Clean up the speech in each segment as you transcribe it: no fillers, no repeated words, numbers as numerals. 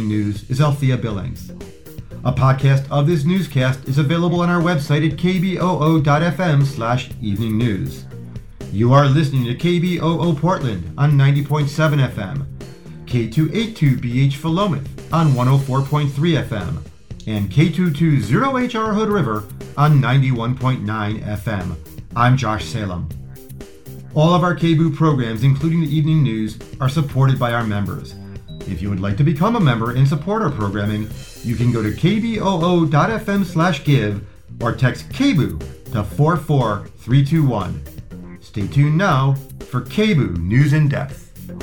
Evening News is Althea Billings. A podcast of this newscast is available on our website at kboo.fm/evening news. You are listening to KBOO Portland on 90.7 FM, K282BH Philomath on 104.3 FM, and K220HR Hood River on 91.9 FM. I'm Josh Salem. All of our KBOO programs, including the evening news, are supported by our members. If you would like to become a member and support our programming, you can go to kboo.fm/give or text KBOO to 44321. Stay tuned now for KBOO News in Depth.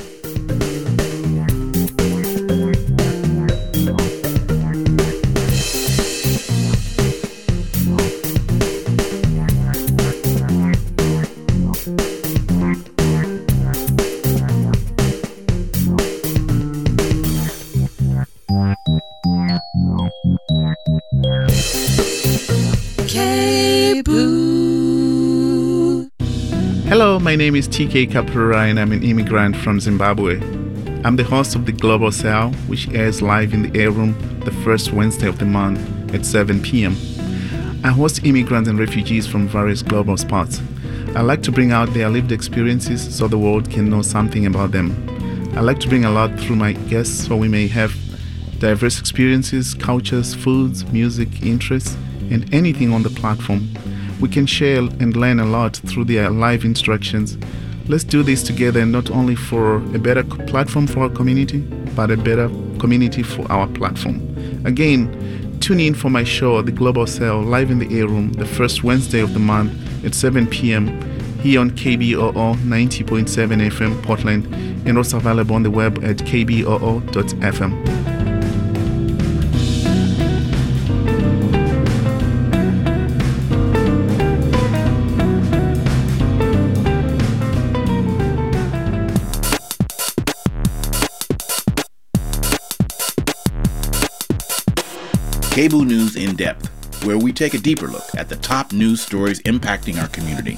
Hello, my name is TK Kapura and I'm an immigrant from Zimbabwe. I'm the host of the Global Cell, which airs live in the Air Room the first Wednesday of the month at 7 p.m. I host immigrants and refugees from various global spots. I like to bring out their lived experiences so the world can know something about them. I like to bring a lot through my guests so we may have diverse experiences, cultures, foods, music, interests, and anything on the platform. We can share and learn a lot through their live instructions. Let's do this together, not only for a better platform for our community, but a better community for our platform. Again, tune in for my show, The Global Cell, live in the Air Room, the first Wednesday of the month at 7 p.m. here on KBOO 90.7 FM Portland, and also available on the web at kboo.fm. KBOO News in Depth, where we take a deeper look at the top news stories impacting our community.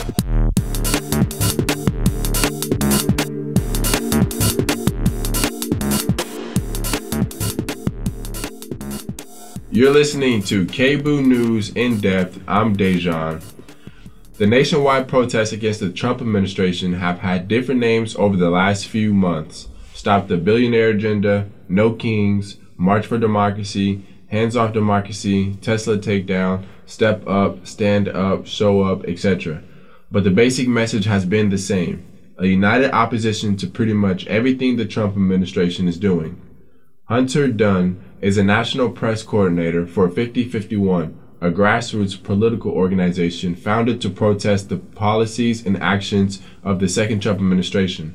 You're listening to KBOO News in Depth. I'm Dejan. The nationwide protests against the Trump administration have had different names over the last few months. Stop the Billionaire Agenda, No Kings, March for Democracy, Hands Off Democracy, Tesla Takedown, Step Up, Stand Up, Show Up, etc. But the basic message has been the same: a united opposition to pretty much everything the Trump administration is doing. Hunter Dunn is a national press coordinator for 5051, a grassroots political organization founded to protest the policies and actions of the second Trump administration.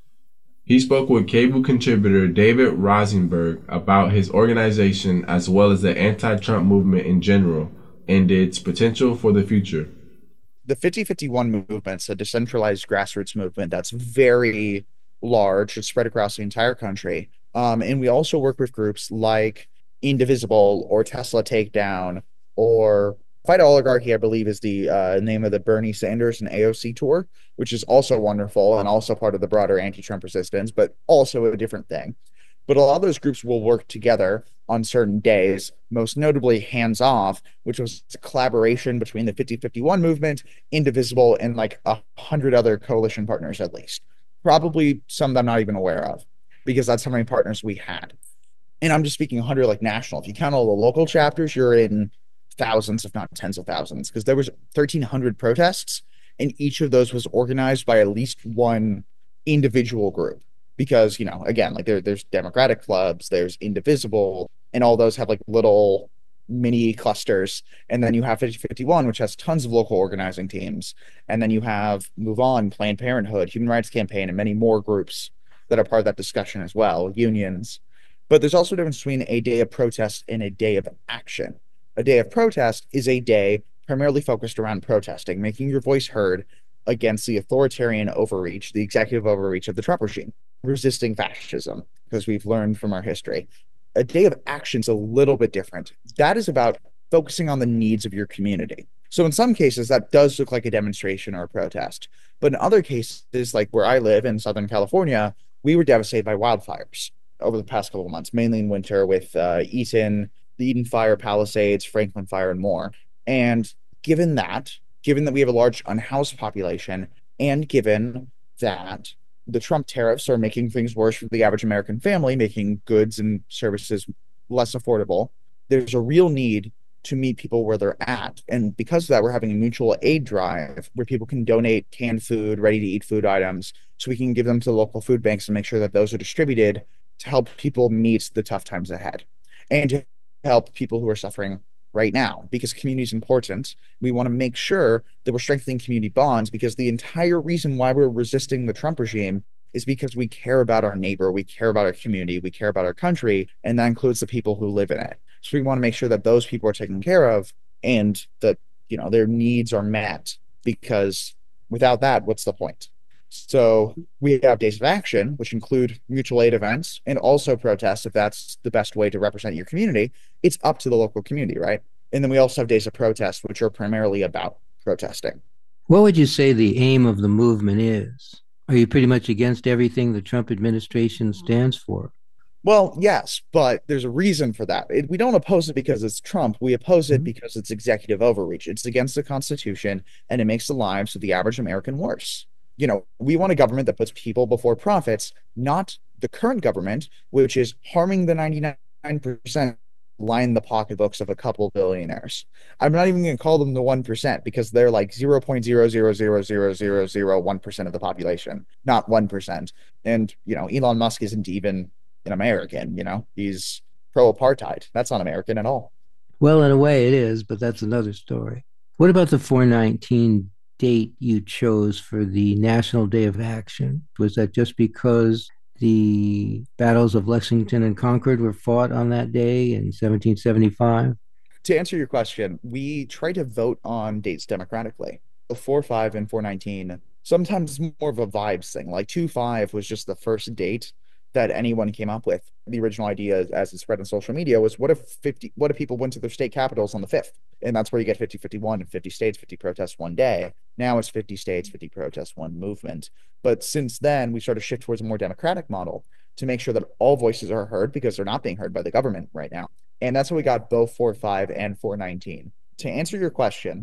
He spoke with KBOO contributor David Rosenberg about his organization as well as the anti-Trump movement in general and its potential for the future. The 5051 movement's a decentralized grassroots movement that's very large. It's spread across the entire country. And we also work with groups like Indivisible or Tesla Takedown or Fight Oligarchy, I believe, is the name of the Bernie Sanders and AOC tour, which is also wonderful and also part of the broader anti-Trump resistance, but also a different thing. But a lot of those groups will work together on certain days, most notably Hands Off, which was a collaboration between the 5051 movement, Indivisible, and like 100 other coalition partners at least. Probably some that I'm not even aware of, because that's how many partners we had. And I'm just speaking 100 like national. If you count all the local chapters, you're in thousands, if not tens of thousands, because there was 1,300 protests, and each of those was organized by at least one individual group. Because, you know, again, like there's Democratic clubs, there's Indivisible, and all those have like little mini clusters. And then you have 5051, which has tons of local organizing teams. And then you have Move On, Planned Parenthood, Human Rights Campaign, and many more groups that are part of that discussion as well, unions. But there's also a difference between a day of protest and a day of action. A day of protest is a day primarily focused around protesting, making your voice heard against the authoritarian overreach, the executive overreach of the Trump regime, resisting fascism, because we've learned from our history. A day of action is a little bit different. That is about focusing on the needs of your community. So in some cases, that does look like a demonstration or a protest. But in other cases, like where I live in Southern California, we were devastated by wildfires. over the past couple of months, mainly in winter with the Eden Fire, Palisades, Franklin Fire, and more. And given that, given that we have a large unhoused population, and given that the Trump tariffs are making things worse for the average American family, making goods and services less affordable, there's a real need to meet people where they're at. And because of that, we're having a mutual aid drive where people can donate canned food, ready to eat food items, so we can give them to the local food banks and make sure that those are distributed to help people meet the tough times ahead and to help people who are suffering right now, because community is important. We want to make sure that we're strengthening community bonds, because the entire reason why we're resisting the Trump regime is because we care about our neighbor, we care about our community, we care about our country, and that includes the people who live in it. So we want to make sure that those people are taken care of and that, their needs are met, because without that, what's the point? So we have days of action, which include mutual aid events and also protests if that's the best way to represent your community. It's up to the local community, right? And then we also have days of protest, which are primarily about protesting. What would you say the aim of the movement is? Are you pretty much against everything the Trump administration stands for? Well, yes, but there's a reason for that. We don't oppose it because it's Trump. We oppose it because it's executive overreach. It's against the Constitution, and it makes the lives of the average American worse. We want a government that puts people before profits, not the current government, which is harming the 99%, line the pocketbooks of a couple billionaires. I'm not even going to call them the 1% because they're like 0.0000001% of the population, not 1%. And, Elon Musk isn't even an American, he's pro-apartheid. That's not American at all. Well, in a way it is, but that's another story. What about the 419 date you chose for the National Day of Action? Was that just because the battles of Lexington and Concord were fought on that day in 1775? To answer your question, we try to vote on dates democratically. 4/5 and 419, sometimes more of a vibes thing. Like 2/5 was just the first date that anyone came up with. The original idea, as it spread on social media, was what if people went to their state capitals on the 5th? And that's where you get 50-51 and 50 states, 50 protests one day. Now it's 50 states, 50 protests, one movement. But since then, we sort of shift towards a more democratic model to make sure that all voices are heard, because they're not being heard by the government right now. And that's how we got both 4/5 and 419. To answer your question,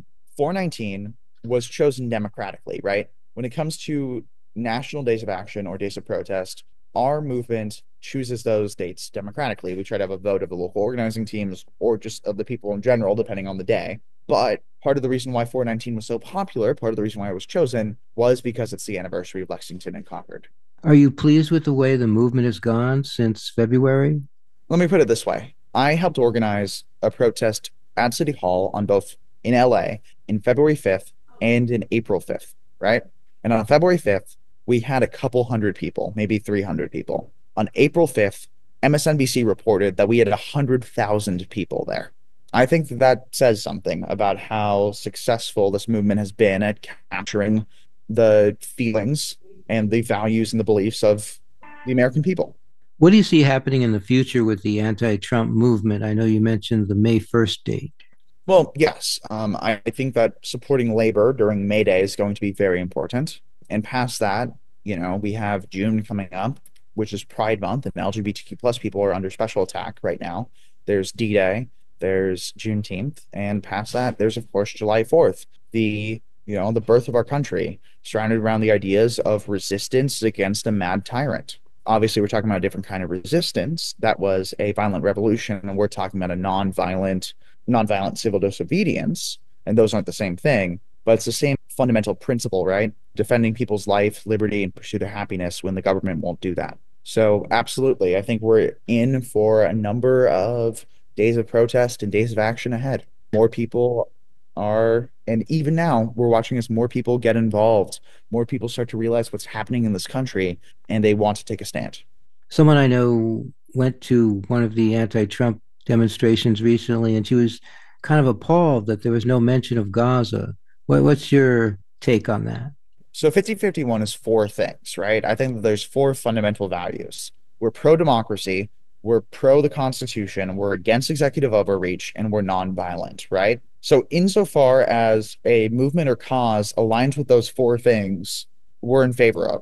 419 was chosen democratically, right? When it comes to national days of action or days of protest, our movement chooses those dates democratically. We try to have a vote of the local organizing teams or just of the people in general, depending on the day. But part of the reason why 419 was so popular, part of the reason why it was chosen, was because it's the anniversary of Lexington and Concord. Are you pleased with the way the movement has gone since February? Let me put it this way. I helped organize a protest at City Hall on both in LA in February 5th and in April 5th, right? And on February 5th, we had a couple hundred people, maybe 300 people. On April 5th, MSNBC reported that we had 100,000 people there. I think that says something about how successful this movement has been at capturing the feelings and the values and the beliefs of the American people. What do you see happening in the future with the anti-Trump movement? I know you mentioned the May 1st date. Well, yes. I think that supporting labor during May Day is going to be very important. And past that, we have June coming up, which is Pride Month, and LGBTQ plus people are under special attack right now. There's D-Day, there's Juneteenth, and past that, there's of course July 4th, the birth of our country, surrounded around the ideas of resistance against a mad tyrant. Obviously, we're talking about a different kind of resistance. That was a violent revolution, and we're talking about a nonviolent civil disobedience, and those aren't the same thing. But it's the same fundamental principle, right? Defending people's life, liberty, and pursuit of happiness when the government won't do that. So absolutely, I think we're in for a number of days of protest and days of action ahead. More people are, and even now, we're watching as more people get involved. More people start to realize what's happening in this country, and they want to take a stand. Someone I know went to one of the anti-Trump demonstrations recently, and she was kind of appalled that there was no mention of Gaza. What's your take on that? So 50-51 is four things, right? I think that there's four fundamental values. We're pro-democracy, we're pro the Constitution, we're against executive overreach, and we're nonviolent, right? So insofar as a movement or cause aligns with those four things, we're in favor of it.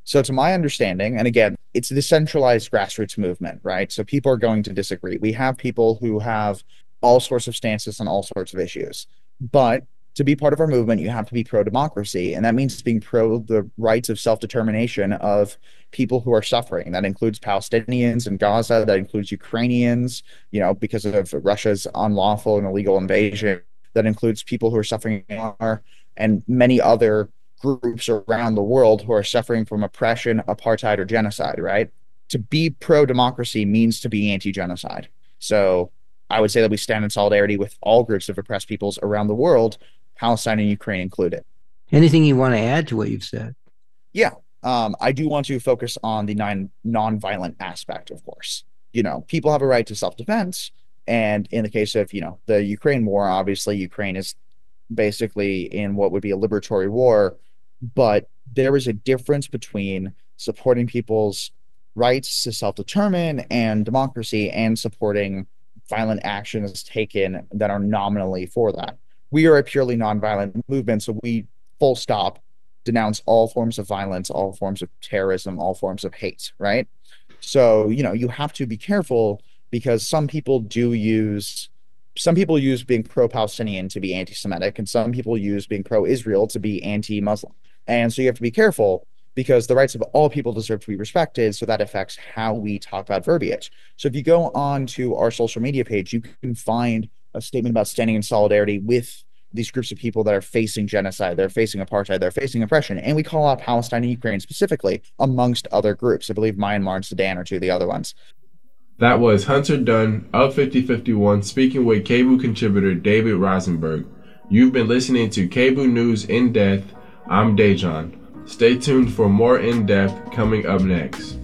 So to my understanding, and again, it's a decentralized grassroots movement, right? So people are going to disagree. We have people who have all sorts of stances on all sorts of issues. But to be part of our movement, you have to be pro-democracy. And that means being pro the rights of self-determination of people who are suffering. That includes Palestinians in Gaza. That includes Ukrainians, because of Russia's unlawful and illegal invasion. That includes people who are suffering and many other groups around the world who are suffering from oppression, apartheid, or genocide, right? To be pro-democracy means to be anti-genocide. So I would say that we stand in solidarity with all groups of oppressed peoples around the world, Palestine and Ukraine included. Anything you want to add to what you've said? Yeah. I do want to focus on the non-violent aspect, of course. People have a right to self-defense. And in the case of, the Ukraine war, obviously Ukraine is basically in what would be a liberatory war. But there is a difference between supporting people's rights to self-determine and democracy and supporting violent actions taken that are nominally for that. We are a purely nonviolent movement, so we full stop denounce all forms of violence, all forms of terrorism, all forms of hate, right? So, you have to be careful because some people use being pro-Palestinian to be anti-Semitic, and some people use being pro-Israel to be anti-Muslim. And so you have to be careful because the rights of all people deserve to be respected, so that affects how we talk about verbiage. So if you go on to our social media page, you can find a statement about standing in solidarity with these groups of people that are facing genocide, they're facing apartheid, they're facing oppression, and we call out Palestine and Ukraine specifically, amongst other groups. I believe Myanmar and Sudan are two of the other ones. That was Hunter Dunn of 5051 speaking with KBOO contributor David Rosenberg. You've been listening to KBOO News In Depth. I'm Dejan. Stay tuned for more In Depth coming up next.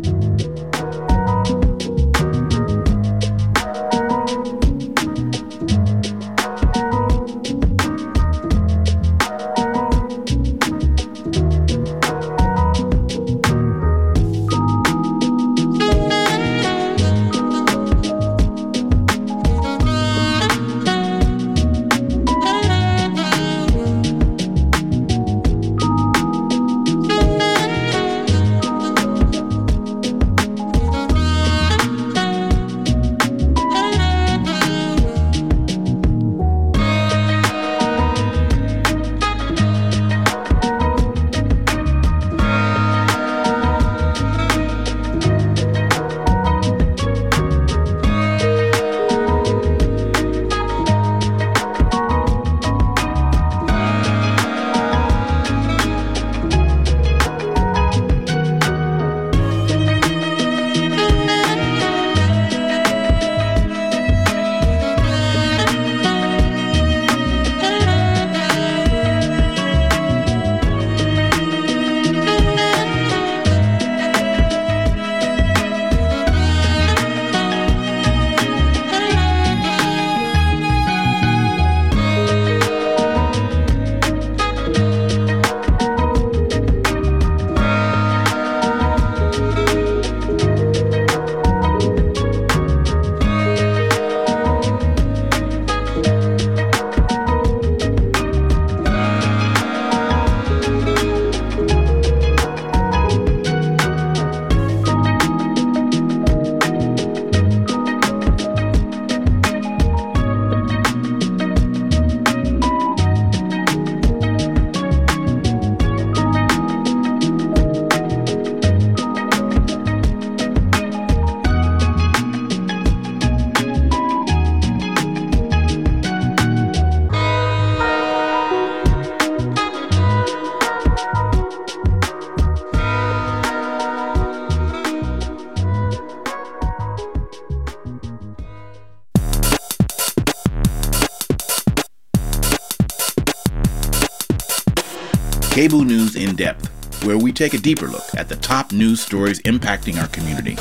KBOO News In Depth, where we take a deeper look at the top news stories impacting our community.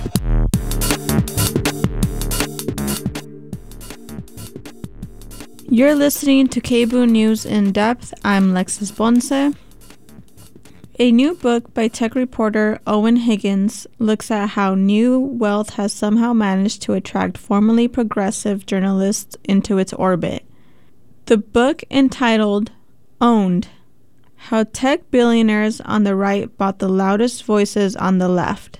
You're listening to KBOO News In Depth. I'm Lexis Bonce. A new book by tech reporter Owen Higgins looks at how new wealth has somehow managed to attract formerly progressive journalists into its orbit. The book, entitled Owned: How tech billionaires on the right bought the loudest voices on the left.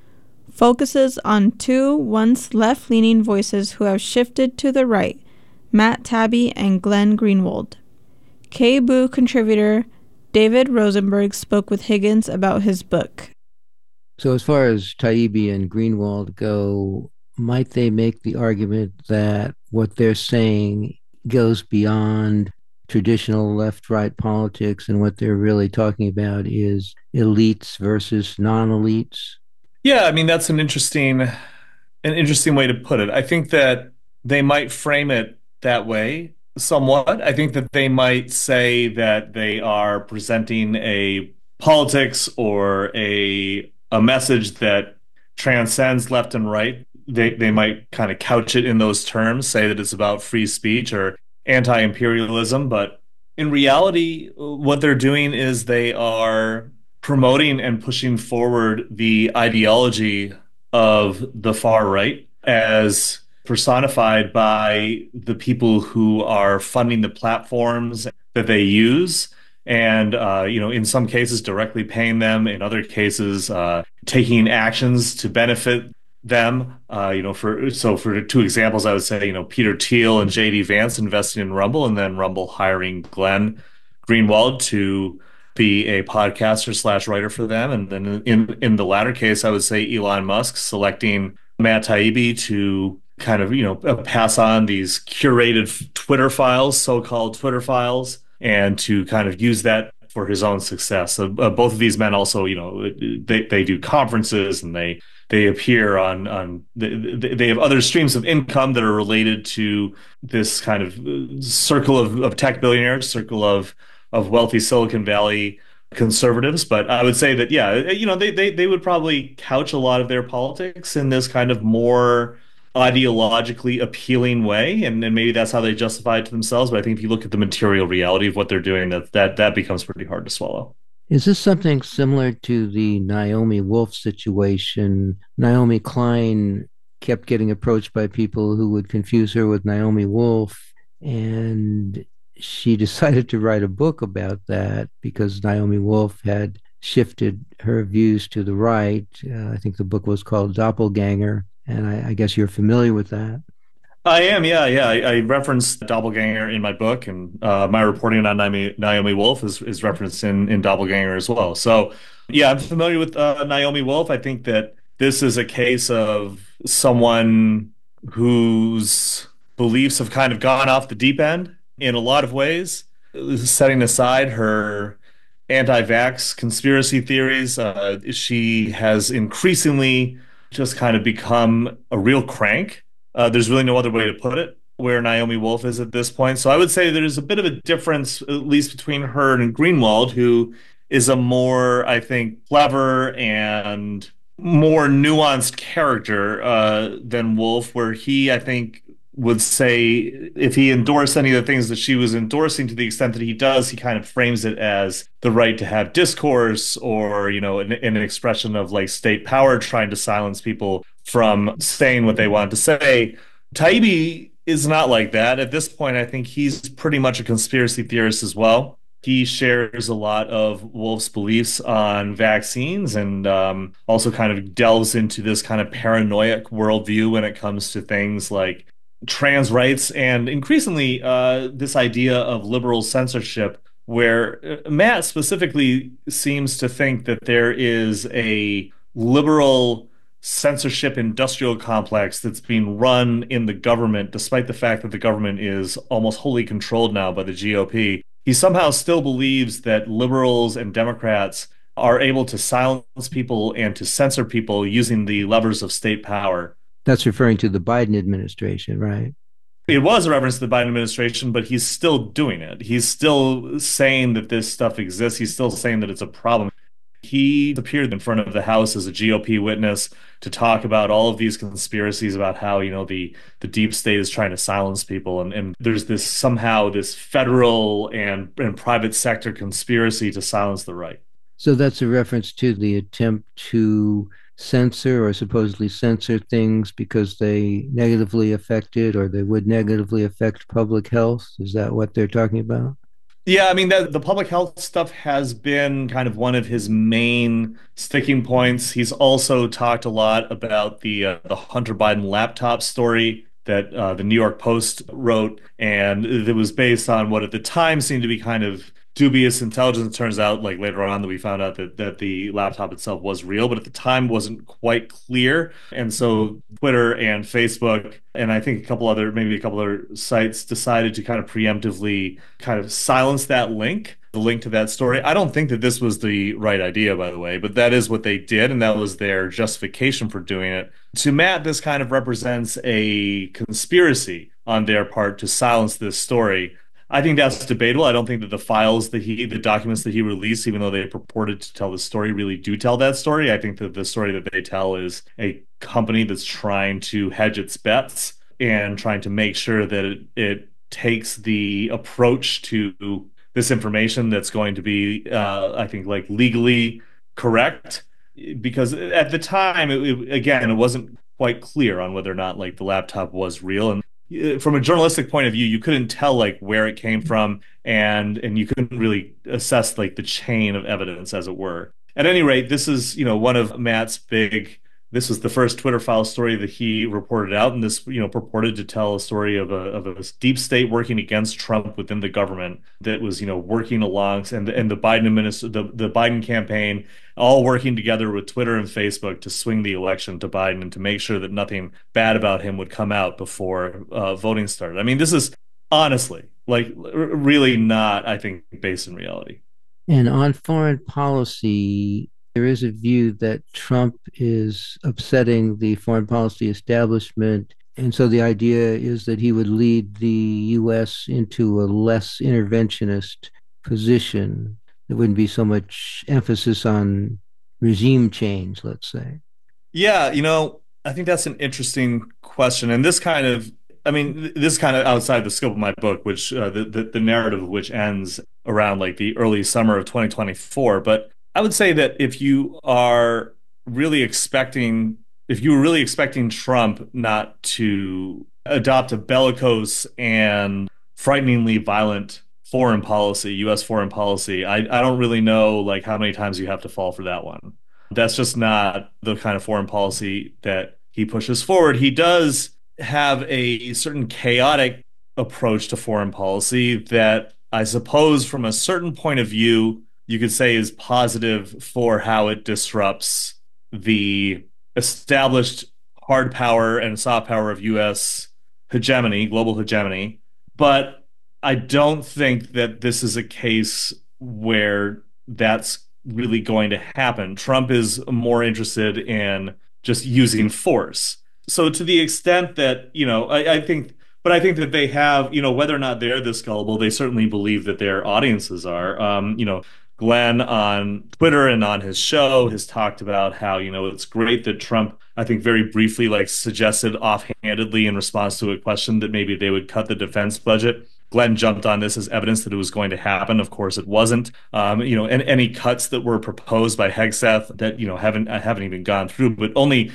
Focuses on two once left-leaning voices who have shifted to the right, Matt Taibbi and Glenn Greenwald. KBOO contributor David Rosenberg spoke with Higgins about his book. So as far as Taibbi and Greenwald go, might they make the argument that what they're saying goes beyond traditional left-right politics and what they're really talking about is elites versus non-elites? Yeah, I mean, that's an interesting way to put it. I think that they might frame it that way somewhat. I think that they might say that they are presenting a politics or a message that transcends left and right. They might kind of couch it in those terms, say that it's about free speech or anti-imperialism, but in reality, what they're doing is they are promoting and pushing forward the ideology of the far right as personified by the people who are funding the platforms that they use. And, in some cases, directly paying them. In other cases, taking actions to benefit them. For two examples, I would say, Peter Thiel and JD Vance investing in Rumble, and then Rumble hiring Glenn Greenwald to be a podcaster / writer for them. And then in the latter case, I would say Elon Musk selecting Matt Taibbi to kind of, pass on these curated Twitter files, so-called Twitter files, and to kind of use that for his own success. So, both of these men also, they do conferences and they appear on they have other streams of income that are related to this kind of circle of tech billionaires, circle of wealthy Silicon Valley conservatives. But I would say that, they would probably couch a lot of their politics in this kind of more ideologically appealing way, and maybe that's how they justify it to themselves. But I think if you look at the material reality of what they're doing, that becomes pretty hard to swallow. Is this something similar to the Naomi Wolf situation? Naomi Klein kept getting approached by people who would confuse her with Naomi Wolf, and she decided to write a book about that because Naomi Wolf had shifted her views to the right. I think the book was called Doppelganger, and I guess you're familiar with that. I am, yeah. I referenced Doppelganger in my book, and my reporting on Naomi Wolf is referenced in Doppelganger as well. So, yeah, I'm familiar with Naomi Wolf. I think that this is a case of someone whose beliefs have kind of gone off the deep end in a lot of ways, setting aside her anti-vax conspiracy theories. She has increasingly just kind of become a real crank. There's really no other way to put it, where Naomi Wolf is at this point. So I would say there's a bit of a difference, at least between her and Greenwald, who is a more, I think, clever and more nuanced character than Wolf, where he, I think, would say if he endorsed any of the things that she was endorsing to the extent that he does, he kind of frames it as the right to have discourse or, an expression of like state power trying to silence people from saying what they want to say. Taibbi is not like that. At this point, I think he's pretty much a conspiracy theorist as well. He shares a lot of Wolf's beliefs on vaccines and also kind of delves into this kind of paranoid worldview when it comes to things like trans rights and increasingly this idea of liberal censorship, where Matt specifically seems to think that there is a liberal censorship industrial complex that's being run in the government, despite the fact that the government is almost wholly controlled now by the GOP. He somehow still believes that liberals and Democrats are able to silence people and to censor people using the levers of state power. That's referring to the Biden administration, right? It was a reference to the Biden administration, but he's still doing it. He's still saying that this stuff exists. He's still saying that it's a problem. He appeared in front of the House as a GOP witness to talk about all of these conspiracies about how, the deep state is trying to silence people. And there's this federal and private sector conspiracy to silence the right. So that's a reference to the attempt to censor or supposedly censor things because they negatively affected or they would negatively affect public health. Is that what they're talking about? Yeah, I mean that the public health stuff has been kind of one of his main sticking points. He's also talked a lot about the Hunter Biden laptop story that the New York Post wrote, and it was based on what at the time seemed to be kind of dubious intelligence. It turns out, like later on, that we found out that the laptop itself was real, but at the time wasn't quite clear. And so Twitter and Facebook, and I think maybe a couple other sites decided to kind of preemptively kind of silence that link, the link to that story. I don't think that this was the right idea, by the way, but that is what they did, and that was their justification for doing it. To Matt, this kind of represents a conspiracy on their part to silence this story. I think that's debatable. I don't think that the documents that he released, even though they purported to tell the story, really do tell that story. I think that the story that they tell is a company that's trying to hedge its bets and trying to make sure that it takes the approach to this information that's going to be, I think, like legally correct. Because at the time, again, it wasn't quite clear on whether or not like the laptop was real. And from a journalistic point of view, you couldn't tell like where it came from, and you couldn't really assess like the chain of evidence, as it were. At any rate, this is one of Matt's big. This was the first Twitter file story that he reported out, and this purported to tell a story of a deep state working against Trump within the government that was working along, and the the Biden campaign all working together with Twitter and Facebook to swing the election to Biden and to make sure that nothing bad about him would come out before voting started. I mean, this is honestly like really not, I think, based in reality. And on foreign policy, there is a view that Trump is upsetting the foreign policy establishment. And so the idea is that he would lead the U.S. into a less interventionist position. There wouldn't be so much emphasis on regime change, let's say. Yeah, I think that's an interesting question. And this kind of outside the scope of my book, which the narrative of which ends around like the early summer of 2024. But I would say that if you were really expecting Trump not to adopt a bellicose and frighteningly violent foreign policy, U.S. foreign policy, I don't really know like how many times you have to fall for that one. That's just not the kind of foreign policy that he pushes forward. He does have a certain chaotic approach to foreign policy that I suppose from a certain point of view you could say is positive for how it disrupts the established hard power and soft power of U.S. hegemony, global hegemony. But I don't think that this is a case where that's really going to happen. Trump is more interested in just using force. So to the extent that, I think that they have, whether or not they're this gullible, they certainly believe that their audiences are. Glenn on Twitter and on his show has talked about how, it's great that Trump, I think very briefly, like suggested offhandedly in response to a question that maybe they would cut the defense budget. Glenn jumped on this as evidence that it was going to happen. Of course, it wasn't. And any cuts that were proposed by Hegseth that, haven't even gone through, but only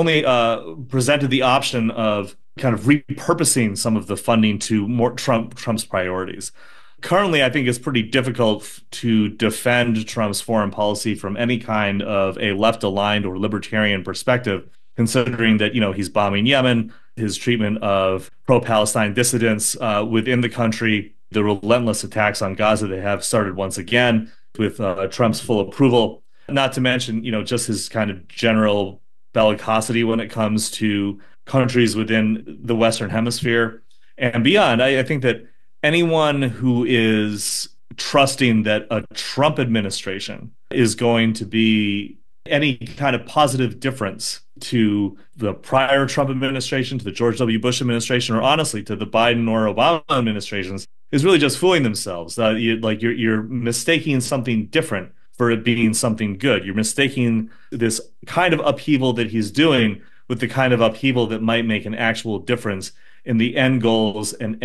presented the option of kind of repurposing some of the funding to more Trump's priorities. Currently, I think it's pretty difficult to defend Trump's foreign policy from any kind of a left-aligned or libertarian perspective, considering that, he's bombing Yemen, his treatment of pro-Palestine dissidents within the country, the relentless attacks on Gaza that have started once again with Trump's full approval, not to mention, just his kind of general bellicosity when it comes to countries within the Western Hemisphere and beyond. I think that anyone who is trusting that a Trump administration is going to be any kind of positive difference to the prior Trump administration, to the George W. Bush administration, or honestly to the Biden or Obama administrations is really just fooling themselves. You're mistaking something different for it being something good. You're mistaking this kind of upheaval that he's doing with the kind of upheaval that might make an actual difference in the end goals and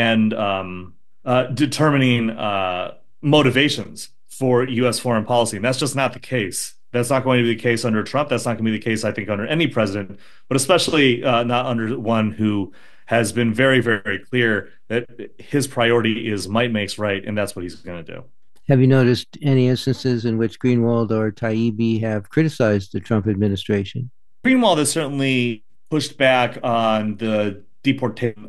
determining motivations for U.S. foreign policy. And that's just not the case. That's not going to be the case under Trump. That's not going to be the case, I think, under any president, but especially not under one who has been very, very clear that his priority is might makes right, and that's what he's going to do. Have you noticed any instances in which Greenwald or Taibbi have criticized the Trump administration? Greenwald has certainly pushed back on the deportation,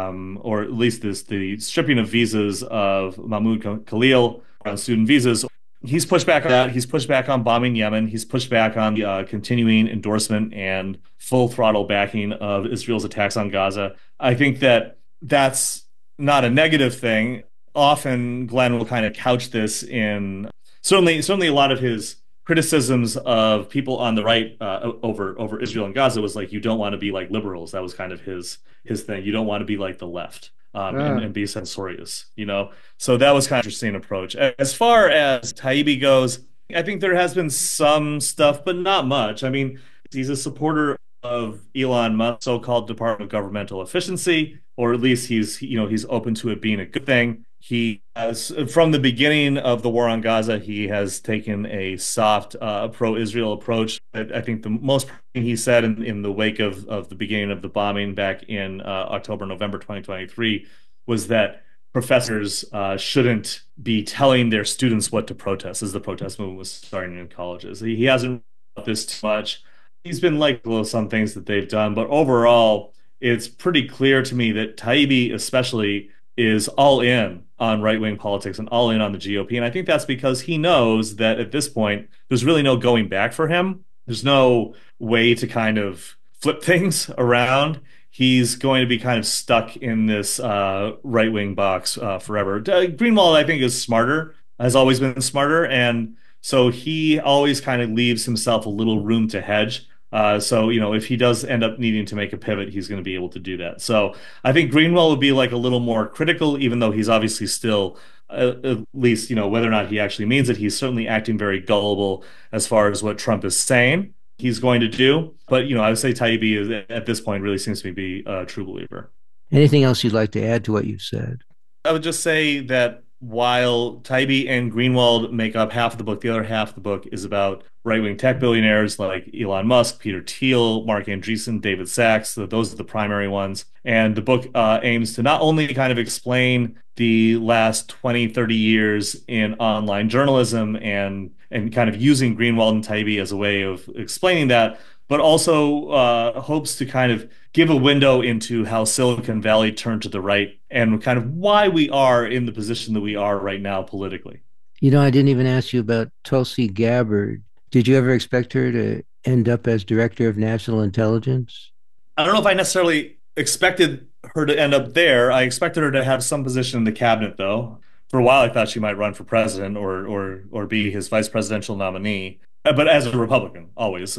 or at least the stripping of visas of Mahmoud Khalil on student visas. He's pushed back on that. He's pushed back on bombing Yemen. He's pushed back on the continuing endorsement and full throttle backing of Israel's attacks on Gaza. I think that that's not a negative thing. Often Glenn will kind of couch this in certainly a lot of his criticisms of people on the right over Israel and Gaza was like, you don't want to be like liberals. That was kind of his thing. You don't want to be like the left. And be censorious, So that was kind of an interesting approach. As far as Taibbi goes, I think there has been some stuff, but not much. I mean, he's a supporter of Elon Musk's so-called Department of Governmental Efficiency, or at least he's open to it being a good thing. He has, from the beginning of the war on Gaza, he has taken a soft pro-Israel approach. I think the most he said in the wake of the beginning of the bombing back in October, November 2023 was that professors shouldn't be telling their students what to protest as the protest movement was starting in colleges. He hasn't about this too much. He's been likable of some things that they've done, but overall, it's pretty clear to me that Taibbi especially is all in on right-wing politics and all in on the GOP. And I think that's because he knows that at this point, there's really no going back for him. There's no way to kind of flip things around. He's going to be kind of stuck in this right-wing box forever. Greenwald, I think, is smarter, has always been smarter. And so he always kind of leaves himself a little room to hedge. So, if he does end up needing to make a pivot, he's going to be able to do that. So I think Greenwald would be like a little more critical, even though he's obviously still, at least, whether or not he actually means it, he's certainly acting very gullible as far as what Trump is saying he's going to do. But, I would say Taibbi is, at this point, really seems to be a true believer. Anything else you'd like to add to what you've said? I would just say that while Taibbi and Greenwald make up half of the book, the other half of the book is about right-wing tech billionaires like Elon Musk, Peter Thiel, Mark Andreessen, David Sachs. So those are the primary ones. And the book aims to not only kind of explain the last 20, 30 years in online journalism and kind of using Greenwald and Taibbi as a way of explaining that, but also hopes to kind of give a window into how Silicon Valley turned to the right and kind of why we are in the position that we are right now politically. I didn't even ask you about Tulsi Gabbard. Did you ever expect her to end up as Director of National Intelligence? I don't know if I necessarily expected her to end up there. I expected her to have some position in the cabinet, though. For a while, I thought she might run for president or be his vice presidential nominee. But as a Republican, always.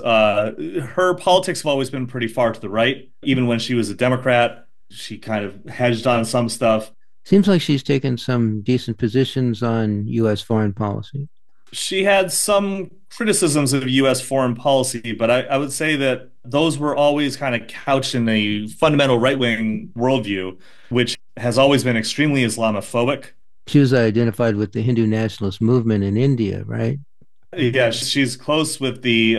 Her politics have always been pretty far to the right. Even when she was a Democrat, she kind of hedged on some stuff. Seems like she's taken some decent positions on U.S. foreign policy. She had some criticisms of U.S. foreign policy, but I would say that those were always kind of couched in a fundamental right-wing worldview, which has always been extremely Islamophobic. She was identified with the Hindu nationalist movement in India, right? Yeah, she's close with the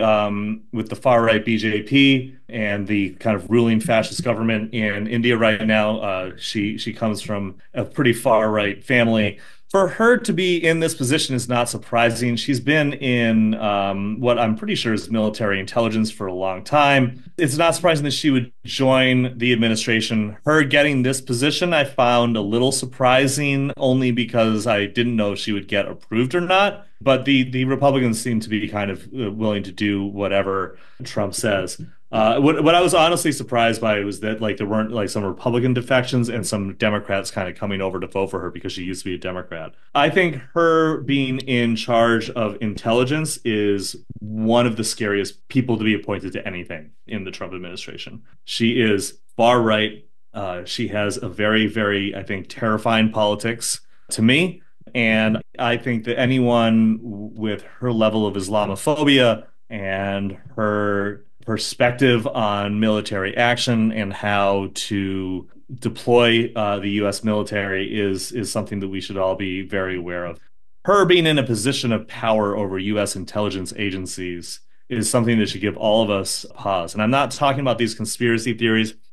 far right BJP and the kind of ruling fascist government in India right now. She comes from a pretty far right family. For her to be in this position is not surprising. She's been in what I'm pretty sure is military intelligence for a long time. It's not surprising that she would join the administration. Her getting this position I found a little surprising, only because I didn't know if she would get approved or not. But the Republicans seem to be kind of willing to do whatever Trump says. What I was honestly surprised by was that there weren't some Republican defections and some Democrats kind of coming over to vote for her because she used to be a Democrat. I think her being in charge of intelligence is one of the scariest people to be appointed to anything in the Trump administration. She is far right. She has a very, very, I think, terrifying politics to me. And I think that anyone with her level of Islamophobia and her perspective on military action and how to deploy the U.S. military is something that we should all be very aware of. Her being in a position of power over U.S. intelligence agencies is something that should give all of us pause. And I'm not talking about these conspiracy theories.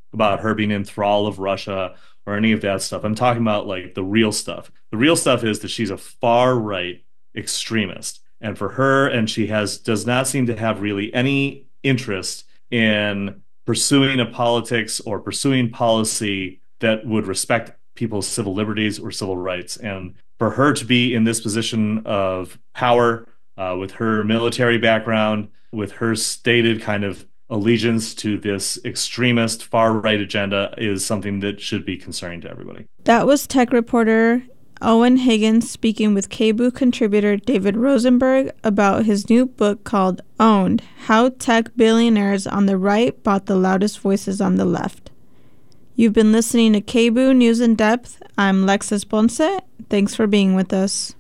about her being in thrall of Russia or any of that stuff. I'm talking about like the real stuff. The real stuff is that she's a far right extremist. And for her, and she does not seem to have really any interest in pursuing a politics or pursuing policy that would respect people's civil liberties or civil rights. And for her to be in this position of power, with her military background, with her stated kind of allegiance to this extremist far-right agenda, is something that should be concerning to everybody. That was tech reporter Owen Higgins speaking with KBOO contributor David Rosenberg about his new book called Owned: How Tech Billionaires on the Right Bought the Loudest Voices on the Left. You've been listening to KBOO News in Depth. I'm Lexis Ponce. Thanks for being with us.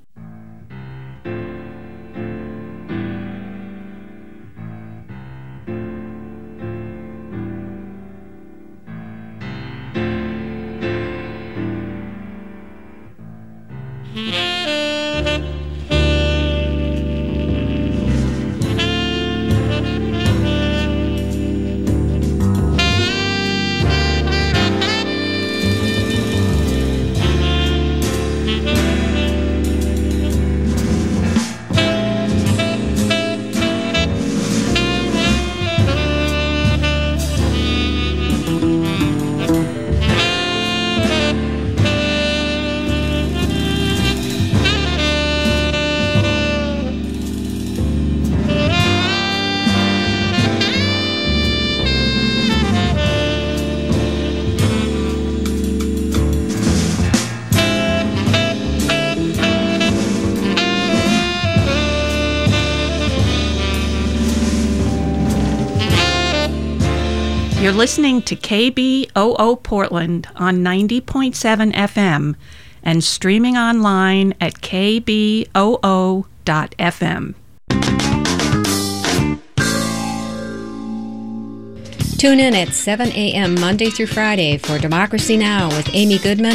You're listening to KBOO Portland on 90.7 FM and streaming online at kboo.fm. Tune in at 7 a.m. Monday through Friday for Democracy Now! With Amy Goodman